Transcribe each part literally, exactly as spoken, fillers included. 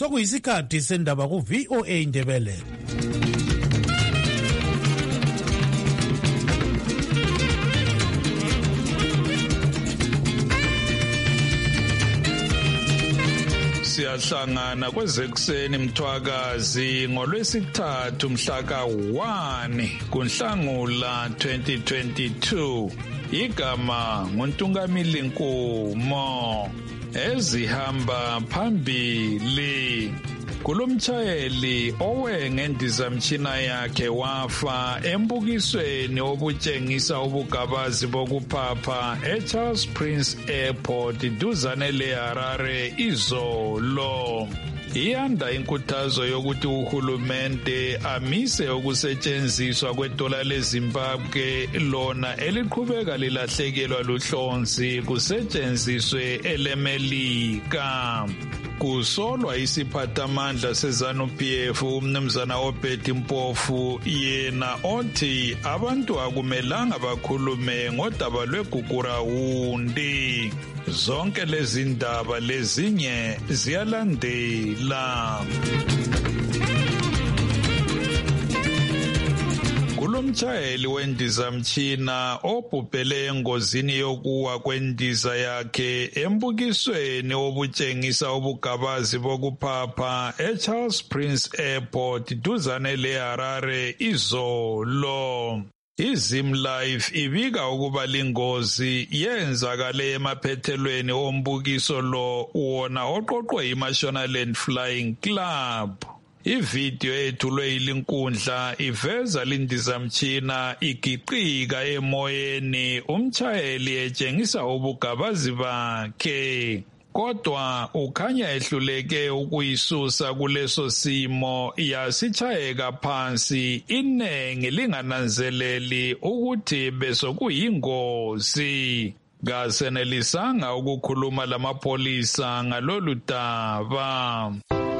sokuyisikhathi sendaba ku-V O A Indebele. Siyahlangana kwezekuseni mthwakazi ngolwesithathu mhla ka one kuNhlangula twenty twenty-two. Igama nguNtungamili Nkumo. Ezihamba phambili. Kulomtshayeli owe ngendizamtshina yakhe wafa embukisweni obutshengisa ubugabazi bokuphapha eCharles Prince Airport duzane leHarare izolo. Iyanda inkuthazo yokuthi uhulumende amise ukusetshenziswa kwedola leZimbabwe lona eliqhubeka lilahlekelwa luhlonzi kusetshenziswe elemelika. Kusolwa isiphathamandla seZanu-P F umnumzana Obedi Mpofu yena othi abantu akumelanga bakhulume ngodaba lweGugurawundi. Zonke lezi ndaba lezinye ziyalandela. Kulomtshayeli wendizamtshina obhubhele engozini yokuwa kwendiza yakhe embukisweni obutshengisa ubugabazi bokuphapha eCharles Prince Airport duzane leHarare izolo. iZimlife ibika ukuba lingozi yenzakale emaphethelweni ombukiso lo wona oqoqwe iMashonaland Flying Club. Ivideo ethulwe ilinkundla iveza lindizamtshina igiqika emoyeni umtshayeli etshengisa ubugabazi bakhe. Kodwa ukhanya ehluleke ukuyisusa kuleso simo yasitshayeka phansi inengi lingananzeleli ukuthi besokuyingozi. Kasenelisanga ukukhuluma lamapolisa ngalolu daba.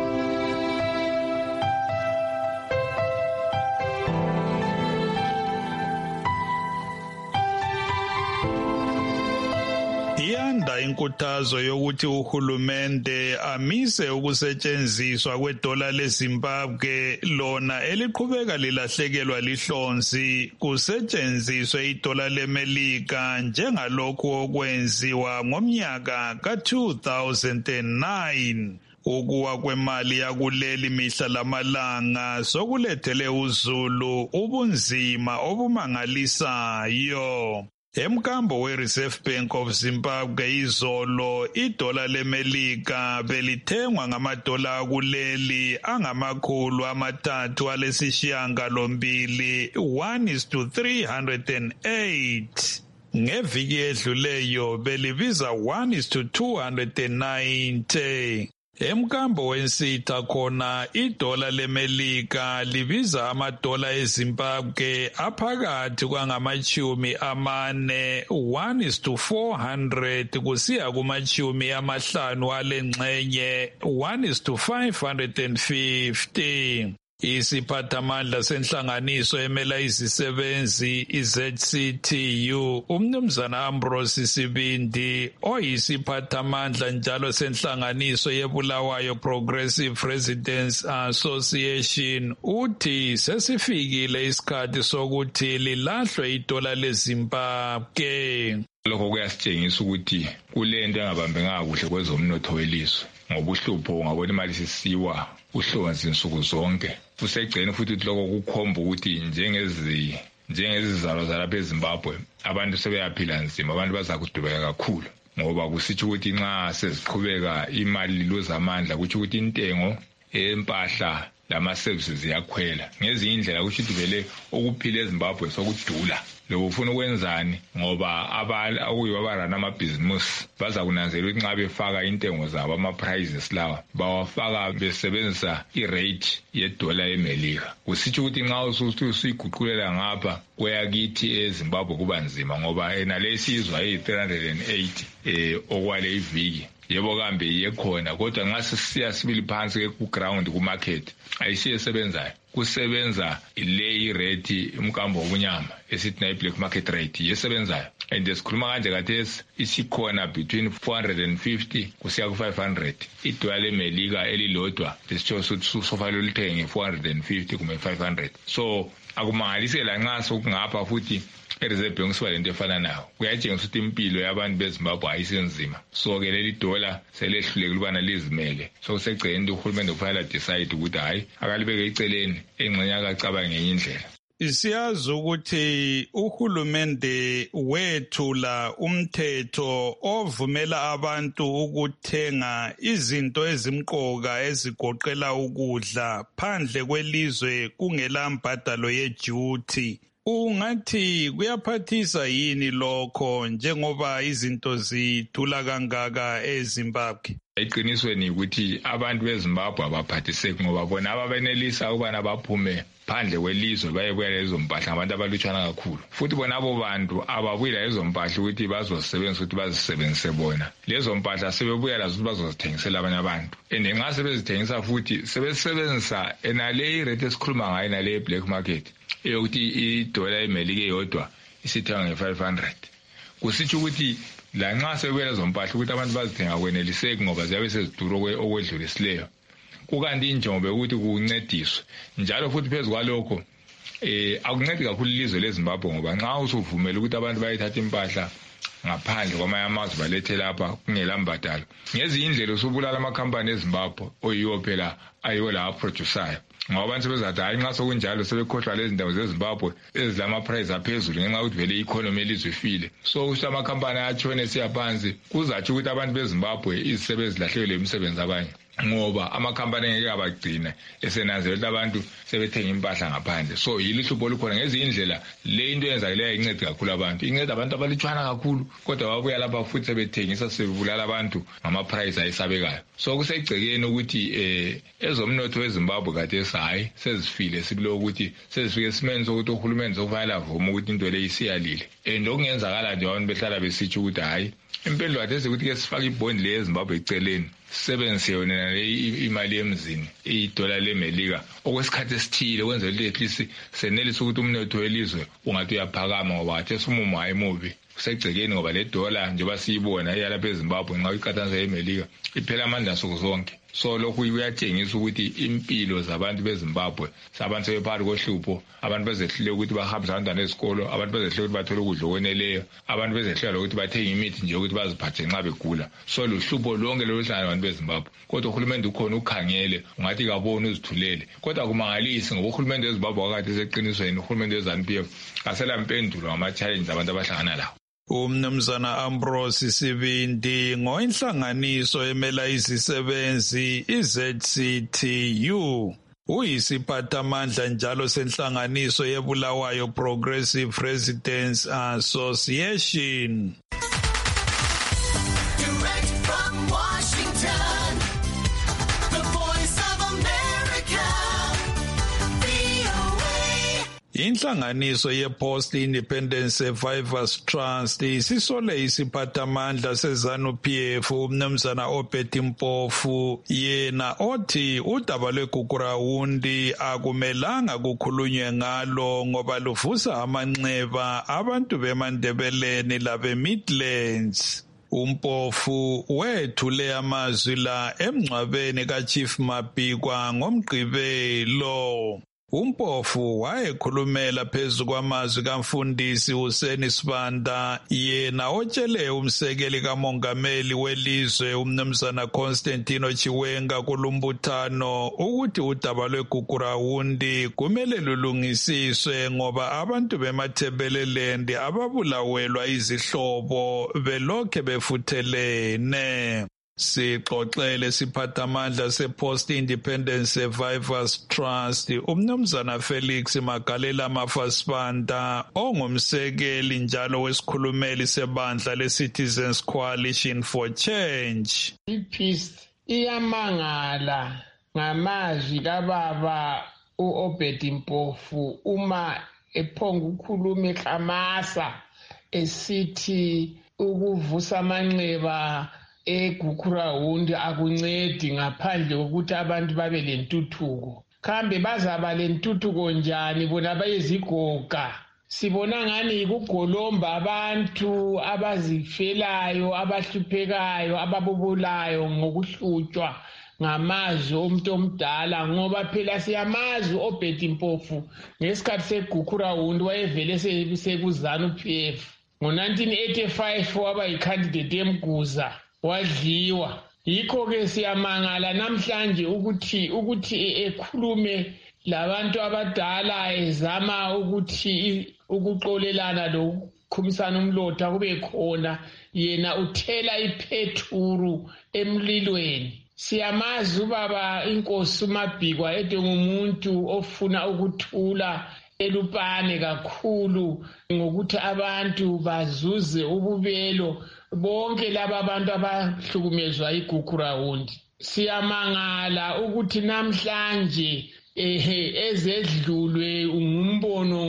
Iyanda inkuthazo yokuthi uhulumende amise ukusetshenziswa kwedola leZimbabwe lona eliqhubeka lilahlekelwa lihlonzi kusetshenziswe idola lemelika njengalokhu okwenziwa ngomnyaka ka two thousand nine. Ukuwa kwemali yakuleli mihla lamalanga sokulethele uZulu ubunzima obumangalisayo. Emkambo we-Reserve Bank of Zimbabwe izolo idola lemelika belithengwa ngamadola akuleli angamakhulu amathathu alesishiyangalombili one is to three hundred eight. Ngeviki edluleyo belibiza one is to two hundred ninety. Emkambo wensitha khona idola lemelika libiza amadola eZimbabwe aphakathi kwangamachumi amane one is to four hundred kusiya kumachumi amahlanu alengxenye one is to five hundred fifty. Isiphathamandla senhlanganiso emela izisebenzi i-Z C T U umnumzana Ambrose Sibindi oyisiphathamandla njalo senhlanganiso yeBulawayo Progressive Residents Association uthi sesifikile isikhathi sokuthi lilahlwe idola leZimbabwe. Lokho kuyasitshengisa ukuthi kulento engabambekanga kuhle kwezomnotho welizwe ngobuhlupho ungabona imali sisiwa uhlonzi insuku zonke. Kusegcene futhi lokho kukhomba ukuthi njengezi njengezizalo zalapha eZimbabwe abantu sebeyaphila nzima, abantu bazakudubeka kakhulu ngoba kusitsho ukuthi nxa seziqhubeka imali liluza amandla kuthi ukuthi intengo empahla lama services yakhwela. Ngezinye indlela kusho ukuthi vele ukuphila eZimbabwe sokudula. Lo ufuna ukwenzani ngoba akuyibo abarana amabhizimusi baza kunanzela ukuthi nxa befaka intengo zabo ama-prices lawa bawafaka besebenzisa i-rate yedola emelika. Kusitsho ukuthi nxa usuyiguqulela ngapha kweyakithi eZimbabwe kuba nzima ngoba enalesizwa eyi three hundred eighty eh okwale iviki yebo kambe yekhona kodwa nxa sisiya sibili phansi ku ground ku market ayisiye sebenzayo kusebenza ile rate umkambo wobunyama esithi na black market rate yesebenzayo and esikhuluma kanje kathesi isikhona between four hundred fifty kusiya ku five hundred idola lemelika elilodwa lesitsho sokuthi sofanele lithenge four hundred fifty kumbe five hundred so akumangalisela nxa sokungapha futhi eReserve Bank siba lento efana nayo kuyatshengisa ukuthi impilo yabantu beZimbabwe ayisenzima so ke leli dola selehluleke ubana lizimele so kusegceni uhulumende kufanele decide ukuthi hayi akalibeke iceleni engxenye akacabange ngenye indlela. Siyazi ukuthi uhulumende wethula umthetho ovumela abantu ukuthenga izinto ezimqoka ezigoqela ukudla phandle kwelizwe kungela mbadalo yeduty. Ungathi kuyaphathisa yini lokho njengoba izinto zidula kangaka eZimbabwe? Iqinisweni ukuthi abantu beZimbabwe abaphathiseki ngoba bona ababenelisa ukubana baphume phandle kwelizwe baye kuya lezo mpahla abantu abalutshwana kakhulu futhi bona abo bantu ababuya lezo mpahla ukuthi bazosebenzisa ukuthi bazisebenzise bona lezo mpahla sebebuya lazo ukuthi bazozithengisela abanye abantu ende nxa sebezithengisa futhi sebesebenzisa enale irate esikhuluma ngayo nale black market eyokuthi idola emelika eyodwa isithenga nge-five hundred kusitsho ukuthi la nxa sebebuya lezo mpahla ukuthi abantu bazithenga kweneliseki ngoba ziyabe sezidura okwedlulisileyo kukanti injongo ukuthi kuncediswe njalo futhi phezu kwalokho eh akuncedi kakhulu ilizwe leZimbabwe ngoba nxa usuvumela ukuthi abantu bayithatha impahla ngaphandle kwamanye amazwe balethe lapha kungela mbadalo ngezinye indlela usubulala amakhampani eZimbabwe oyiwo phela ayiwo la producer ngoba abantu sebezathi hayi nxa sokunjalo sebekhohlwa lezi ndawo zeZimbabwe ezilama price aphezulu ngenxa ukuthi vele economy elizwe ifile so usho amakhampani ayatshone siyaphansi kuzathi ukuthi abantu beZimbabwe izisebenzi lahlelwe imisebenzi abanye ngoba amakhampani ngeke abagcina esenanzela ukuthi abantu sebethenga impahla ngaphandle so yilihlupho olukhona ngezinye indlela le into yenza leyo incede kakhulu abantu incede abantu abalutshwana kakhulu kodwa babuya lapha futhi sebethengisa sebulala abantu ngama price ayisabekayo so kusegcekeni ukuthi eh ezomnotho weZimbabwe kade sayi sezifile sibilo ukuthi sezifike simeni sokuthi uhulumeni sokufanele avuma ukuthi into le isiyalile and okungenzakala nje abantu behlala besitsho ukuthi hayi impela kade ukuthi ke sifake ibond le eZimbabwe eceleni sebenze yona le imali emzini idola lemelika okwesikhathi esithile kwenza ukuthi at least senelisa ukuthi umnotho welizwe ungathi uyaphakama ngoba athe sumumo hayi mubi kusegcekeni ngoba le dola njengoba siyibona eyalapha eZimbabwe nxa uyiqathanisa eMelika iphela amandla nsuku zonke so lokhu kuyatshengisa ukuthi impilo zabantu beZimbabwe sabantu sebephakathi kohlupho abantu bezehlule ukuthi bahambise abantwana esikolo abantu bezehlule ukuthi bathole ukudla okweneleyo abantu bezehlule ukuthi bathenge imithi nje ukuthi baziphathe nxa begula so luhlupho lonke loluhlangana abantu beZimbabwe kodwa uhulumende ukhona ukhangele ungathi kaboni uzithulele kodwa kumangalisi ngoba uhulumende weZimbabwe wakade seqinisweni uhulumende weZANU P F asela mpendulo ngama challenge abantu abahlangana lawo. Umnumzana Ambrose Sibindi ngoinhlanganiso emela izisebenzi i-Z C T U uyisiphathamandla njalo senhlanganiso yebulawayo Progressive Residents Association. Direct from Washington, the Voice of America, V O A. Inhlanganiso ye-Post Independent Survivors Trust isisole isiphathamandla seZANU P F umnumzana Obed Mpofu yena othi udaba lweGugurawundi akumelanga kukhulunywe ngalo ngoba luvusa amanxeba abantu beMandebeleni labe Midlands. Umpofu wethule amazwi la emngcwabeni kaChief Mabhikwa ngoMgqibelo. Umpofu wayekhulumela phezu kwamazwi kaMfundisi Hussein Sibanda yena otshele umsekeli kamongameli welizwe umnumzana Constantino Chiwenga kulumbuthano ukuthi udaba lweGugurawundi kumele lulungisiswe ngoba abantu beMathebeleland ababulawelwa izihlobo belokhe befuthelene. Sixoxele siphathamandla sePost Independent Survivors Trust umnumzana Felix Magalela Mafasibanda ongumsekeli njalo wesikhulumeli sebandla leCitizens Coalition for Change. I-Peace iyamangala ngamazwi kababa uObed Mpofu uma ephonga ukukhuluma eklamasa esithi ukuvusa amanxeba eGukurawundi akuncedi ngaphandle kokuthi abantu babe lentuthuko. Kambe bazaba lentuthuko njani bona bayezigoga? Sibona ngani yikugolomba abantu abazifelayo, abahluphekayo, ababubulayo ngokuhlutshwa ngamazwi omuntu omdala, ngoba phela siyamazi uObed Mpofu ngesikhathi seGukurawundi wayevele sekuzanu-P F. ngo-nineteen eighty-five waba yicandidate emguza wadliwa. Yikho-ke siyamangala namhlanje ukuthi ukuthi ekhulume labantu abadala ezama ukuthi ukuxolelana lokukhumisana umlotha kube khona, yena uthela iphethuru emlilweni. Siyamazi ubaba inkosi uMabhikwa ede ngumuntu ofuna ukuthula elupane kakhulu ngokuthi abantu bazuze ububelo bonke laba abantu abahlukumezwa iGukurawundi. Siyamangala ukuthi namhlanje ehe ezedlulwe ngumbono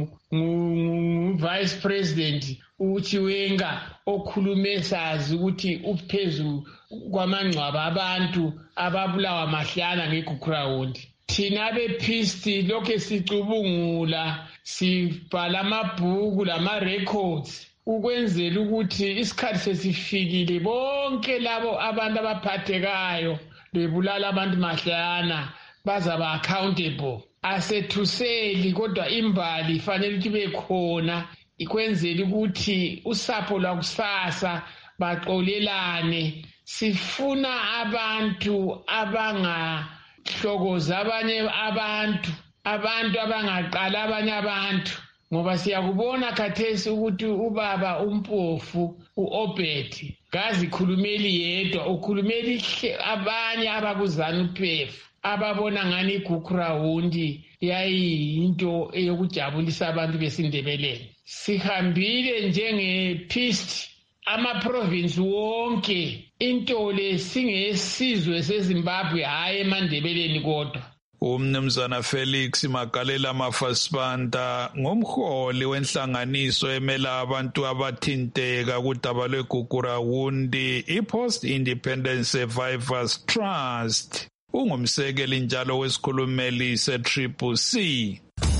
ngu-Vice President uChiwenga okhulume sazi ukuthi uphezu kwamangcwaba abantu ababulawa mahlana ngeGukurawundi. Thina bePhisti lokho sicubungula, sibhala amabhuku lama-records ukwenzela ukuthi isikhathi sesifikile bonke labo abantu abaphathekayo bebulala abantu mahlana bazaba accountable. Asethuseli kodwa imbali fanele ukuthi bekhona ikwenzela ukuthi usapho lwakusasa baxolelane. Sifuna abantu abangahlokoza abanye abantu, abantu abangaqala abanye abantu, ngoba siyakubona khathesi ukuthi ubaba uMpofu uObed kazikhulumeli yedwa, ukhulumeli abanye abakuzanu-P F ababona ngani iGukurawundi yayiyinto eyokujabulisa abantu besindebeleni. Sihambile njengePhisti ama-province wonke, into le singesizwe seZimbabwe hayi eMandebeleni kodwa. Umnumzana Felix Magalela Mafasibanda ngomholi wenhlanganiso emela abantu abathinteka kudaba lweGukurawundi iPost Independent Survivors Trust. Ungumsekeli njalo wesikhulumeli se-Triple C.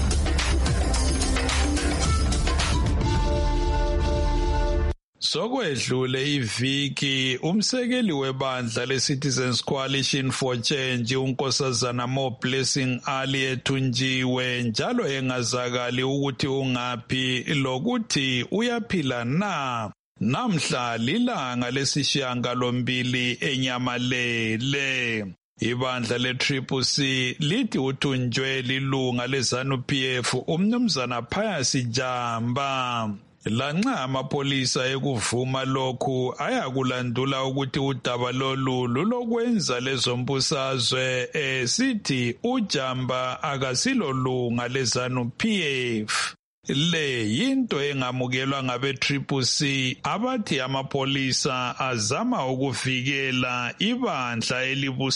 Sokwedlule iviki umsekeli webandla leCitizens Coalition for Change unkosazana Mo Blessing Ali ethunjiwe njalo engazakali ukuthi ungaphi lokuthi uyaphila na. Namhla lilanga lesishiyagalombili eNyamalele. Ibandla le-Triple C lithi uthunjwe lilunga lezanu-P F umnumzana Pius Jamba. Lanxa amapolisa ekuvuma lokhu ayakulandula ukuthi udaba lolu lulokwenza lezombusazwe esithi uJamba akasilolunga lezanu-P F. Le yinto engamukelwa ngabe-Triple C abathi amapolisa azama ukuvikela ibandla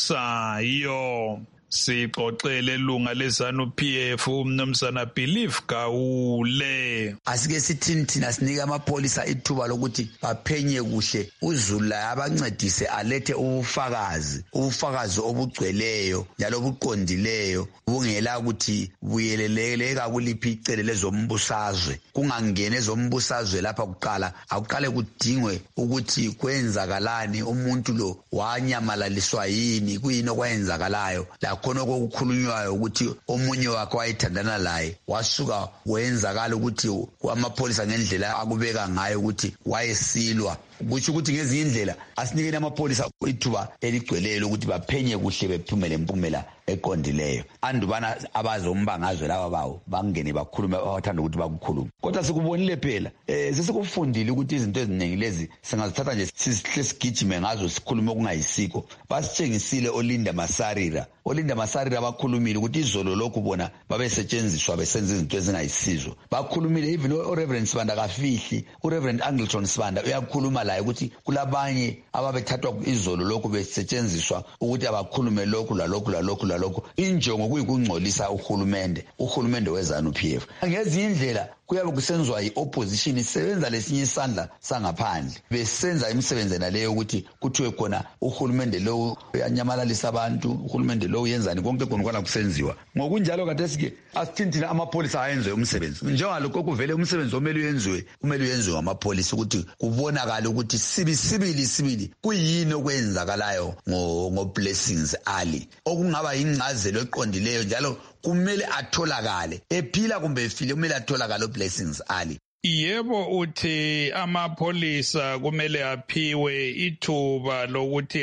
elibusayo. Sixoxele ilunga lezanu-P F umnumzana Believe Gawule. Asike sithini thina sinika amapolisa ithuba lokuthi baphenye kuhle uZula abancedise alethe ubufakazi ubufakazi obugcweleyo njalo obuqondileyo bungela ukuthi buyeleleka kuliphi icele lezombusazwe, kungangene ezombusazwe lapha kuqala akuqale kudingwe ukuthi kwenzakalani, umuntu lo wanyamalaliswa yini, kuyini okwenzakalayo khona okukhulunywayo ukuthi omunye wakhe wayethandana laye wasuka wenzakala ukuthi amapolisa ngendlela akubeka ngayo ukuthi wayesilwa. Kusho ukuthi ngezinye indlela asinikeni amapolisa ithuba eligcweleyo ukuthi baphenye kuhle bephumele impumela eqondileyo. Andubana abazombangazwe laba bawo bangene bakhulume abathanda ukuthi bakukhulume. Kodwa sikubonile phela eh sesikufundile ukuthi izinto eziningi lezi singazithatha nje sisihle sigijime ngazo sikhulume okungayisiko. Basitshengisile oLinda Masarira. oLinda Masarira bakhulumile ukuthi izolo lokhu bona babesetshenziswa besenza izinto ezingayisizo. Bakhulumile even uReverend Sibanda kafihli, uReverend Angleton Sibanda uyakhuluma laye ukuthi kulabanye ababethathwa izolo lokhu besetshenziswa ukuthi abakhulume lokhu lalokhu lalokhu lalokhu injongo kuyikungcolisa uhulumende uhulumende wezanu-P F. Ngezinye indlela kuyabe kusenziwa i-opposition isebenza lesinye isandla sangaphandle besenza imisebenzi naleyo ukuthi kuthiwe khona uhulumende lo uyanyamalalisa abantu uhulumende lo uyenzani konke khona kwana kusenziwa ngokunjalo kathesi-ke asithini amapholisa ayenze umsebenzi njengalokho kuvele umsebenzi omele uyenziwe kumele uyenziwe ngamapolisa ukuthi kubonakale ukuthi sibisibili sibili kuyini okwenzakalayo ngo-Blessings Ali okungaba yingcazelo eqondileyo njalo kumele atholakale ephila kumbe efile kumele atholakale uBlessings Ali. Yebo, uthi amapholisa kumele aphiwe ithuba lokuthi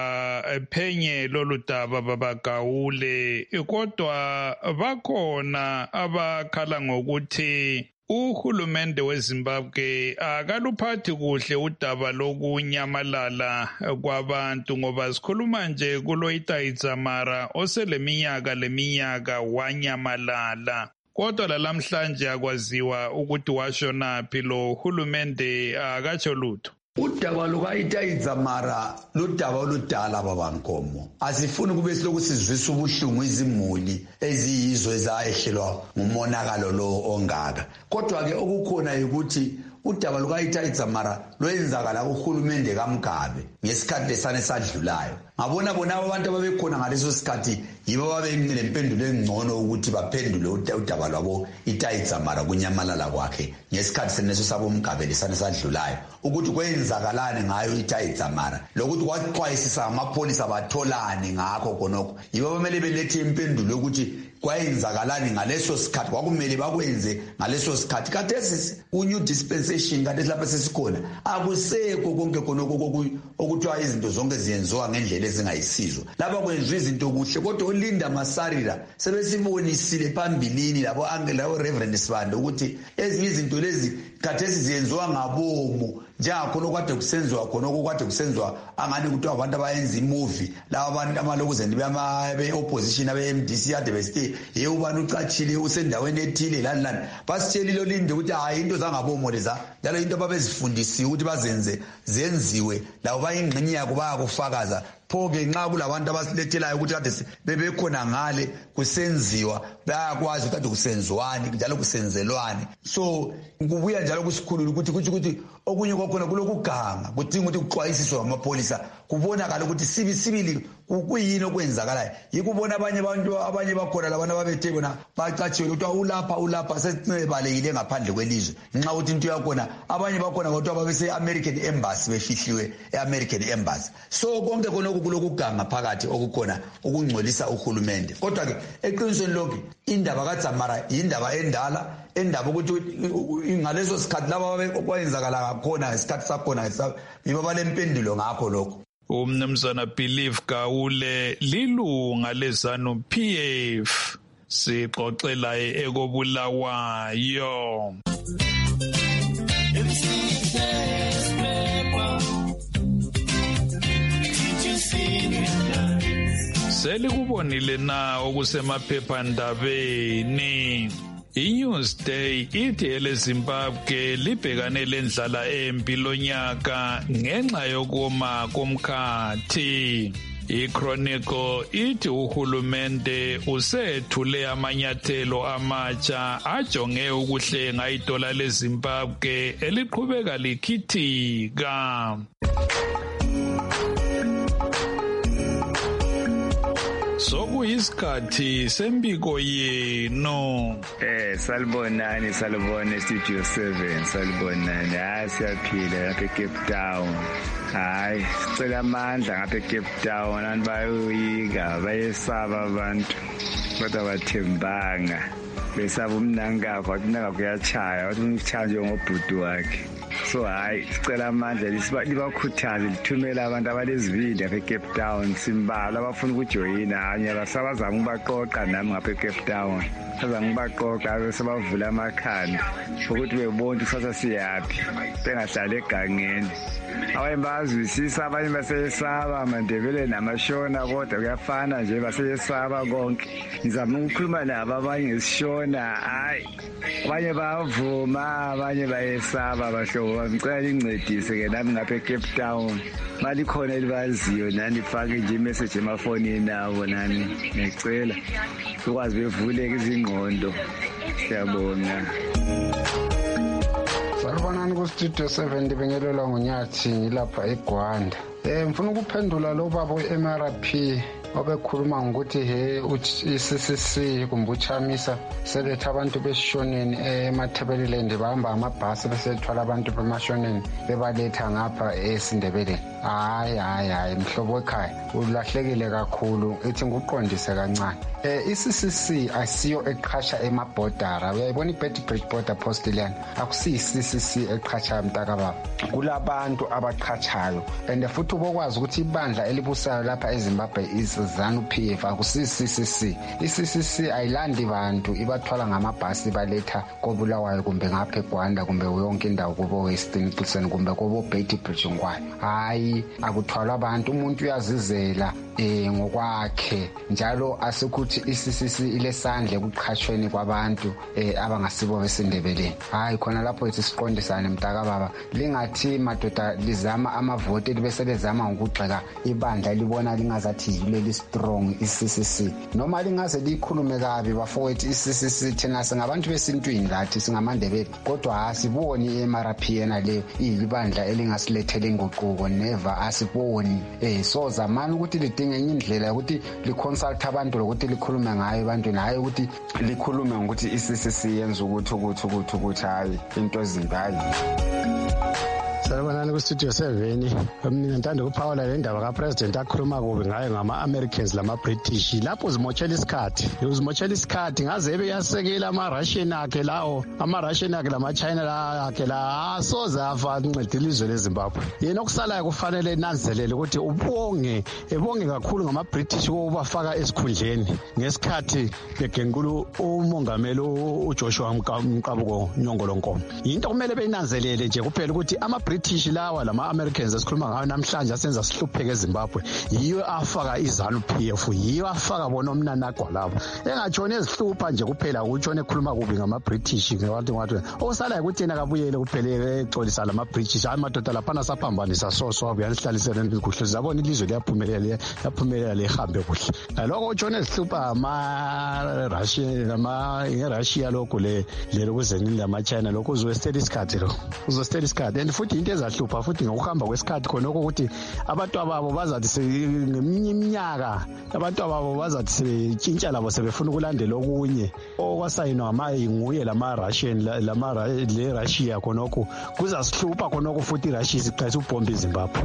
aphenye lolu daba babagawule, kodwa bakhona abakhala ngokuthi uhulumende weZimbabwe akaluphathi kuhle udaba lokunyamalala kwabantu ngoba sikhuluma nje kulo Itaizamara oseleminyaka leminyaka wanyamalala. Kodwa lalamhlanje akwaziwa ukuthi washonaphi lo hulumende akatsho lutho. Udaba lukaItaizamara ludaba oludala babankomo. Asifuni kube siloku sizwisa ubuhlungu izimuli eziyizo ezayehlelwa ngumonakalo lo ongaka. Kodwa ke okukhona ukuthi udaba lukaItaizamara lwenzakala kuhulumende kaMgabe ngesikhathi lesane sadlulayo. Ngabona bona abantu ababekhona ngaleso sikhathi yibo babenempendulo engcono ukuthi baphendule udaba lwabo Itaizamara kunyamalala kwakhe ngesikhathi seneso sabo Mgabe lesane sadlulayo ukuthi kwenzakalane ngayo Itaizamara lokuthi kwaxwayisisa amapholisa batholane ngakho khonokho yibo bamele belethe impendulo ukuthi kwayenzakalani ngaleso sikhathi kwakumele bakwenze ngaleso sikhathi kathesi unew dispensation kathesi lapha sesikhona akusekho konke khonokho okuthiwa izinto zonke ziyenziwa ngendlela ezingayisizo lapha kwenziwa izinto kuhle kodwa uLinda Masarira sebesibonisile phambilini labo labo Reverend Sibande ukuthi ezinye izinto lezi kathesi ziyenziwa ngabomu njengakhona okade kusenziwa khona okade kusenziwa angani kuthiwa abantu abayenza imovie laba abantu amalokuzeni be-opposition abe-M D C ade besithi ye ubani ucatshile usendaweni ethile lani lani basitshelile uLinde ukuthi hayi into zangabomo leza njalo into babezifundisiwe ukuthi bazenze zenziwe labo bayingxenye yako bayakufakaza pho-ke nxa kulabantu abasilethelayo ukuthi kade bebekhona ngale kusenziwa bayakwazi ukuthi kade kusenziwani njalo kusenzelwani so kubuya njalo kusikhulula ukuthi kuthi ukuthi okunye kwakhona kulokuganga kudinga ukuthi kuxwayisiswe amapholisa kubonakala ukuthi sibisibili kuyini okwenzakalayo yikubona abanye abantu abanye bakhona labantu ababethe bona bacatshiwe ukuthi ulapha ulapha sesibalekile ngaphandle kwelizwe nxa ukuthi into yakhona abanye bakhona kodwa babese-American Embassy befihliwe e-American Embassy so konke khona kulokuganga phakathi okukhona ukungcolisa uhulumende kodwa-ke eqinisweni lonke indaba kaZamara yindaba endala endaba ukuthi ngaleso sikhathi laba kwayenzakala ngakhona ngesikhathi sakhona yibo balempendulo ngakho lokho. Umnumzana Believe Gawule lilunga leZANU P F sixoxela ekobulawayo. Selikubonile na okusemaphephandabeni. I-Newsday ithi eleZimbabwe libhekane lendlala empi lonyaka ngenxa yokoma komkhathi. I-Chronicle ithi uhulumende usethule amanyathelo amatsha ajonge ukuhlenga idola leZimbabwe eliqhubeka likhithika. Sokuyisikhathi sembiko yenu. Eh salibonani salibona Studio seven salibonani hayi siyaphila lapha eCape Town. Hayi sicela amandla ngapha eCape Town abantu bayoyika bayesaba abantu kodwa bathembanga besaba umnankakho wathi umnankakho uyachaya wathi umchaya ngobhuti wakhe. So hayi sicela amandla libakhuthaze lithumela abantu abalezibindi ngapha eCape Town simbala abafuna ukujoyina hanye basabazama ukubaqoqa nami ngapha eCape Town bazama ukubaqoqa sebavula amakhanda ukuthi bebona ikusasa siyaphi bengahlali egangeni. Abanye bazwisisa abanye baseyesaba aMandebele namashona kodwa kuyafana nje baseyesaba konke. Ngizama ukukhuluma nabo abanye ngesishona hayi abanye bavuma abanye bayesaba bahlobo ngicela incedise ke nami ngapha eCape Town mali khona elibaziyo nani fake nje imessage emafonini nabo nani ngicela ukwazi bevuleke izingqondo siyabonga. Salibonani ku-studio seven ndibingelelwa nguNyathi ngilapha eGwanda. Um ngifuna ukuphendula lo baba we-M R P obekhuluma ngokuthi he i-C C C kumbe uchamisa seletha abantu besishoneni emathebeleleni bahamba amabhasi besethwala abantu bemashoneni bebaletha ngapha esindebeleni. Hayi hayi hayi mhlobo wekhaya ulahlekile kakhulu ethi nguqondise kancane. Eh i-C C C asiyo eqhasha emabhodara. Uyayibona i-Betty Bridge Border Post leyana akusiyi i-C C C eqhasha mntaka baba. Kulabantu abaqhatshayo and futhi ubokwazi ukuthi ibandla elibusayo lapha eZimbabwe is ZANU-P F akusiyi i-C C C. I-C C C ayilandi bantu ibathwala ngamabhasi baletha koBulawayo kumbe ngapha eGwanda kumbe yonke indawo kubo Western Clifton kumbe kubo Betty Bridge ngwayo. Hayi akuthwala abantu umuntu uyazizela eh ngokwakhe njalo asikuthi i-C C C ilesandle ekuqhashweni kwabantu eh abangasibo besindebeleni. Hayi khona lapho ithi siqondisane mntaka baba lingathi madoda lizama amavote libese lezama ngokugxeka ibandla libona lingazathi yileli strong i-C C C noma lingaze likhulume kabi bafowethu i-C C C thina singabantu besintwini lathi singamandebele kodwa asiboni i-M R P yena le ilibandla elingasilethele inguquko never asiboni eh so zamani ukuthi lidinga enye indlela ukuthi liconsult abantu lokuthi likhulume ngayo abantu naye ukuthi likhulume ngokuthi i-C C C yenza ukuthi ukuthi ukuthi ukuthi hayi into ezimbi hayi. Salibonani ku-studio seven. Mina ngithanda ukuphawula le ndaba kapresident akhuluma kubi ngayo ngama-Americans lama-British. Lapho uzimotshela isikhathi. Uzimotshela isikhathi ngaze ebe yasekela ama-Russian akhe lawo. Ama-Russian akhe lama-China akhe la asoze afa ancede ilizwe leZimbabwe. Yena okusalayo kufanele enanzelele ukuthi ubonge ebonge kakhulu ngama-British ubafaka esikhundleni ngesikhathi begenkulu umongameli uJoshua Mqabuko Nyongolonkomo. Into kumele beyinanzelele nje kuphela ukuthi ama British lawa lama-Americans esikhuluma ngayo namhlanje asenza sihlupheke eZimbabwe yiyo afaka iZANU-P F yiyo afaka bona omnanagwa labo engatshoni ezihlupha nje kuphela ukutshona ekhuluma kubi ngama-British ngabantu ngathi osalayo ukuthi yena kabuyele kuphele exolisa lama-British amadoda laphana saphambanisa so so abuyanhlalisela kuhle zabona ilizwe liyaphumelela yaphumelela lehambe kuhle naloko utshona ezihlupha ama-Russia lama ngeRussia lokho le lelo kuzenini lama-China lokho uzostela isikhathi lo uzostela isikhathi and futhi into ezahlupha futhi ngokuhamba kwesikhathi khona ukuthi abantu ababo bazathi ngeminye iminyaka abantu ababo bazathi sebetshintsha labo sebefuna ukulandela okunye okwasayinwa ngamayinguye lama-Russian lama le Russia khonokho kuzasihlupha khonokho futhi iRussia siqhaza ubomba eZimbabwe.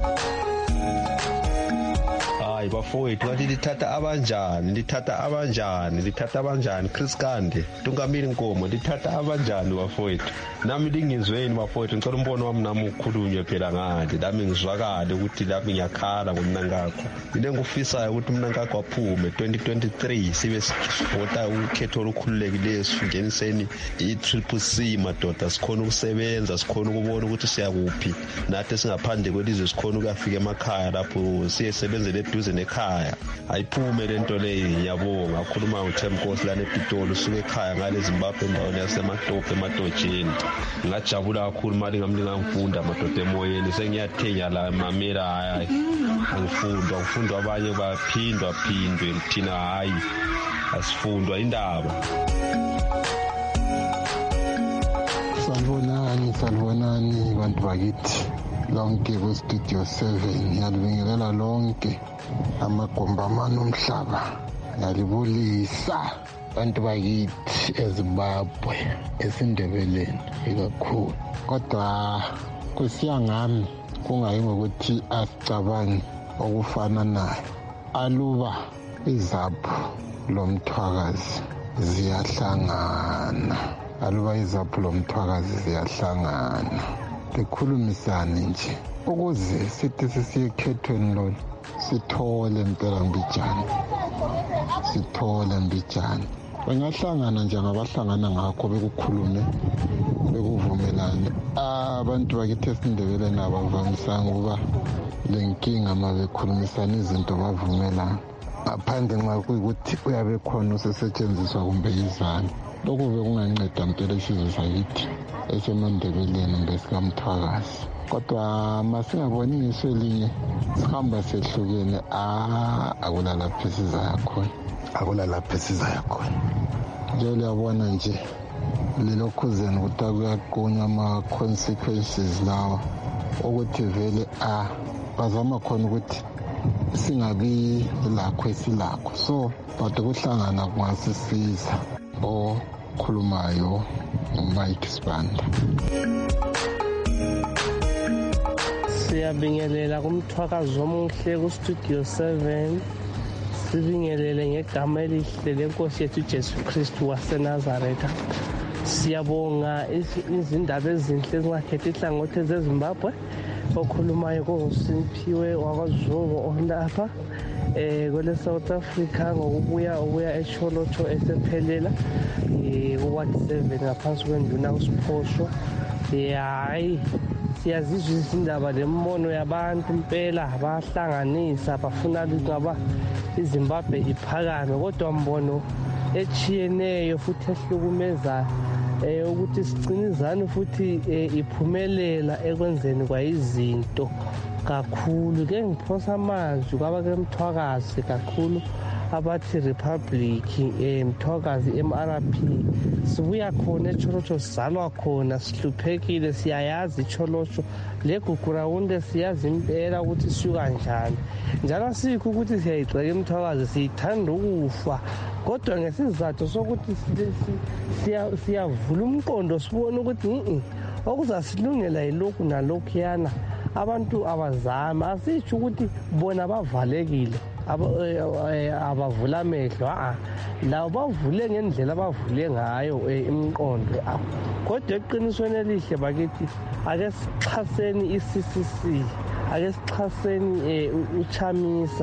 Hayi bafowethu ngathi lithatha abanjani lithatha abanjani lithatha abanjani Chris Kande Tungamili Nkomo lithatha abanjani bafowethu nami lingizweni bafowethu ngicela umbono wami nami ukhulunywe phela ngade nami ngizwakale ukuthi lapho ngiyakhala ngomnankakho into engifisayo ukuthi umnankakho aphume twenty twenty-three sibe sivota ukhetho olukhululekileyo singeniseni i-Triple C madoda sikhona ukusebenza sikhona ukubona ukuthi siyakuphi nathi singaphandle kwelizwe sikhona ukufika emakhaya lapho siyesebenzele eduze nekhaya ayiphume lento leyo ngiyabonga akhuluma uThemkosi lana ePitoli usuke ekhaya ngale Zimbabwe endaweni yaseMatope emadojeni ngajabula kakhulu mali ngamlinga ngifunda amadoda emoyeni sengiyathenya la mamela hayi angifundwa ngifundwa abanye baphindwa phindwe thina hayi asifundwa indaba. Sanibonani sanibonani bantu bakithi lonke ku-studio seven ngiyalibingelela lonke amagombamani omhlaba ngiyalibulisa bantu bakithi eZimbabwe esindebeleni ikakhulu kodwa kusiya ngami kungayi ngokuthi asicabangi okufana nayo aluba izaphu lomthwakazi ziyahlangana aluba izaphu lomthwakazi ziyahlangana likhulumisane nje ukuze sithi sisiyekhethweni lolu sithole impela mbijana sithole mbijana bangahlangana njengabahlangana ngakho bekukhulume bekuvumelane abantu bakithi esindebeleni abavamisanga ukuba le nkinga ma bekhulumisana izinto bavumelana ngaphandle nxa kuyikuthi uyabe khona usesetshenziswa kumbe izana lokhu bekunganceda mpela isizwe sakithi esemandebeleni mbesikamthwakazi kodwa masingaboni ngiso elinye sihamba sehlukene akulalapho esizaya khona akulalapho esizaya khona nje liyabona nje lilokhuzeni ukuthi akuyaqunywa ama-consequences lawa ukuthi vele a bazama khona ukuthi singabi lakho esilakho so but ukuhlangana kungasisiza okhulumayo uMike Sibanda. Siyabingelela kumthwakazo omuhle ku-Studio seven. Sibingelele ngegama elihle lenkosi yethu Jesu Kristu waseNazaretha. Siyabonga izindaba ezinhle ezingakhethi ihlangothi zeZimbabwe. Okhulumayo kunguSimphiwe wakwaZungu olapha eh kule South Africa ngokubuya ubuya eCholocho esephelela eh ku-Ward seven ngaphansi kwenduna uSiphoso. Hayi siyazizwa izindaba lemmono yabantu impela bahlanganisa bafuna ngaba iZimbabwe iphakame kodwa mbono echiyeneyo futhi ehlukumeza eh ukuthi sicinizane futhi iphumelela ekwenzeni kwayizinto kakhulu ke ngiphosa amazwi kwaba ke Mthwakazi kakhulu abathi Republic eMthwakazi M R P sibuya khona eCholocho sizalwa khona sihluphekile siyayazi iCholocho legugurawunde siyazi impela ukuthi sisuka kanjani njalo sikho ukuthi siyayigxeka eMthwakazi siyithanda ukufa kodwa ngesizathu sokuthi siyavula umqondo sibone ukuthi okuzasilungela yilokhu nalokhu yana abantu abazama asitsho ukuthi bona bavalekile abavula amehlo a lawo bavule ngendlela abavule ngayo imiqondo kodwa eqinisweni elihle bakithi ake sixhaseni i-C C C ake sixhaseni uChamisa.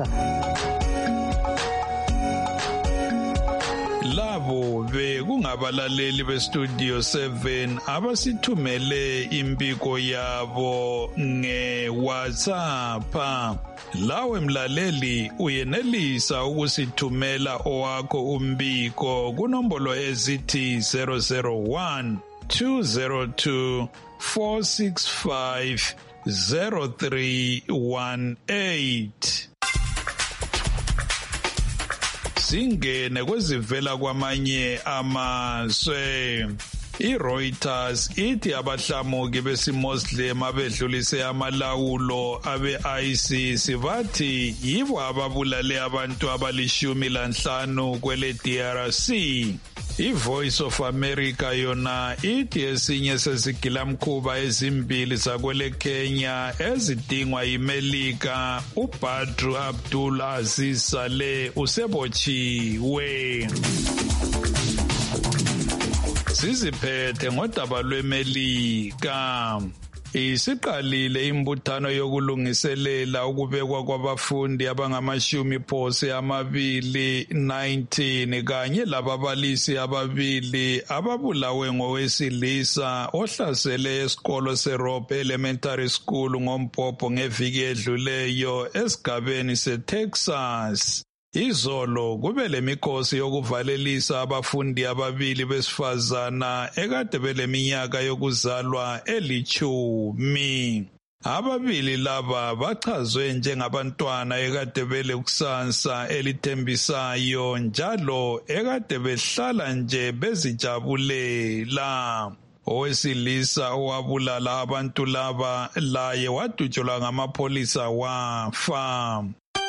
Labo bekungabalaleli beStudio seven abasithumele impiko yabo ngeWhatsApp. Lawe mlaleli uyenelisa ukusithumela owakho umbiko kunombolo ezithi zero zero one two zero two four six five zero three one eight. Singene kwezivela kwamanye amazwe. iReuters ithi abahlamuki besiMuslim abedlulise amalawulo abe-ISIS bathi yibo ababulale abantu abalishumi lanhlanu kwele D R C. iVoice of America yona ithi esinye sezigilamkhuba ezimbili zakwele Kenya ezidingwa yiMelika uBadru Abdul Aziz Saleh usebotshiwe. Siziphethe ngodaba lweMelika. Isiqalile imbuthano yokulungiselela ukubekwa kwabafundi abangamashumi phose amabili nineteen kanye lababalisi ababili ababulawe ngowesilisa ohlasele esikolo seRope Elementary School ngombhobho ngeviki edluleyo esigabeni seTexas. Izolo kube lemikhosi yokuvalelisa abafundi ababili besifazana ekade beleminyaka yokuzalwa elichumi. Ababili laba bachazwe njengabantwana ekade bele kusasa elithembisayo njalo ekade behlala nje bezijabulela. Owesilisa owabulala abantu laba laye wadutshelwa ngamapholisa wafa.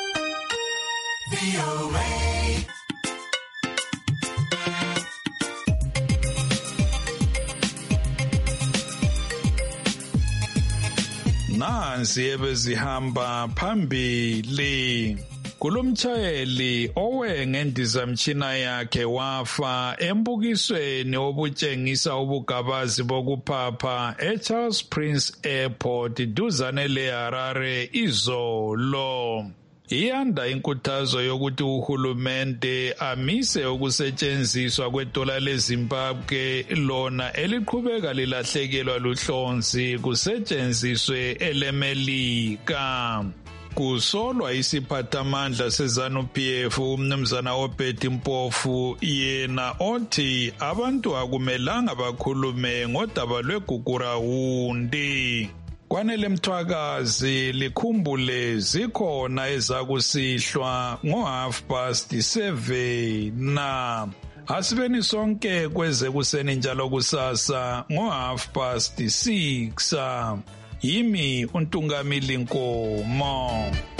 Nansi ebezihamba phambili. Kulomtshayeli owe ngendizamtshina yakhe wafa embukisweni obutshengisa ubugabazi bokuphapha eCharles Prince Airport duzane leHarare izolo. Iyanda inkuthazo yokuthi uhulumende amise ukusetshenziswa kwedola leZimbabwe lona eliqhubeka lilahlekelwa luhlonzi kusetshenziswe elemelika. Kusolwa isiphathamandla seZanu-P F umnumzana Obedi Mpofu yena othi abantu akumelanga bakhulume ngodaba lwegugurawundi. Kwanele Mthwakazi likhumbule zikhona ezakusihlwa ngo half past seven na Asibeni sonke kweze kuseni njalo kusasa ngo half past six. Yimi uNtungamili Nkomo.